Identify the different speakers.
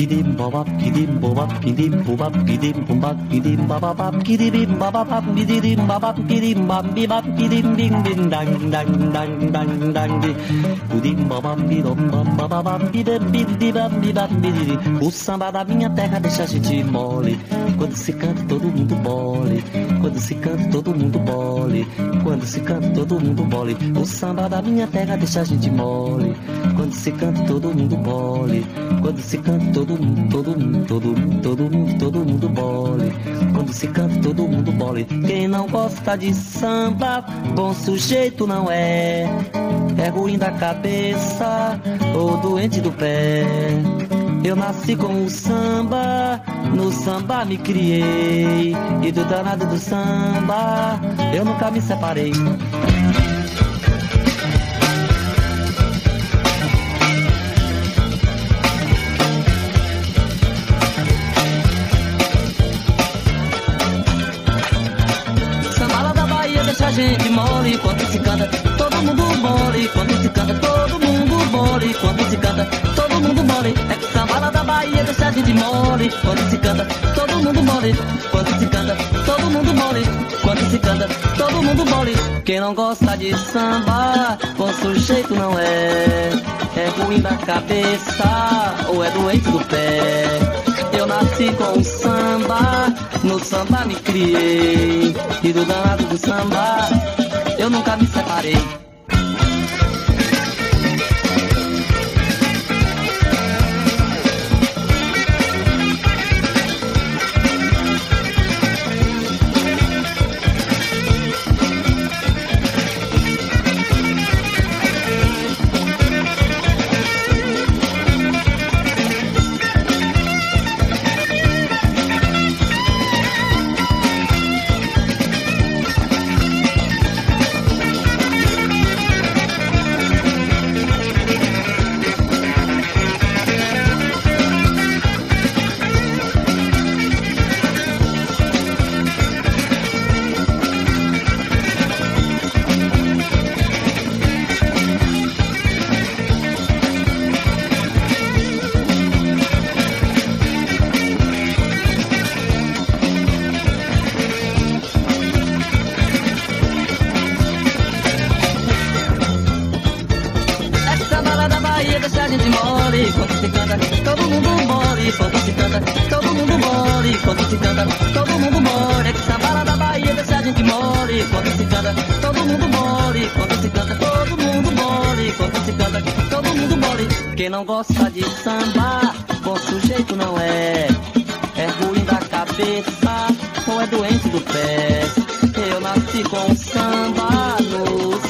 Speaker 1: pidim baba pidim baba pidim baba pidim baba pidim baba pidim baba pidim baba pidim bambi bab pidim ding ding dang dang dang dang dang pidim baba pidim baba pidim bim bam bam bim. O samba da minha terra deixa a gente mole. Quando se canta todo mundo bole. Quando se canta todo mundo bole. Quando se canta todo mundo bole. O samba da minha terra deixa a gente mole. Quando se canta todo mundo bole. Quando se canta todo mundo, todo mundo, todo mundo, todo mundo, todo mundo bole. Quando se canta todo mundo bole. Quem não gosta de samba, bom sujeito não é. É ruim da cabeça ou doente do pé. Eu nasci com o samba, no samba me criei. E do danado do samba, eu nunca me separei. Samba da Bahia deixa a gente mole. Quando se canta, todo mundo mole. Quando se canta, todo mundo mole. Quando se canta, todo mundo mole. É que samba da Bahia deixa a gente mole. Quando se canta, todo mundo mole. Quando se canta, todo mundo mole. Quando se canta, todo mundo mole. Quem não gosta de samba, bom sujeito não é. É ruim da cabeça ou é doente do pé. Eu nasci com o samba, no samba me criei. E do danado do samba, eu nunca me separei. Quem não gosta de samba, bom sujeito não é. É ruim da cabeça ou é doente do pé. Eu nasci com samba, no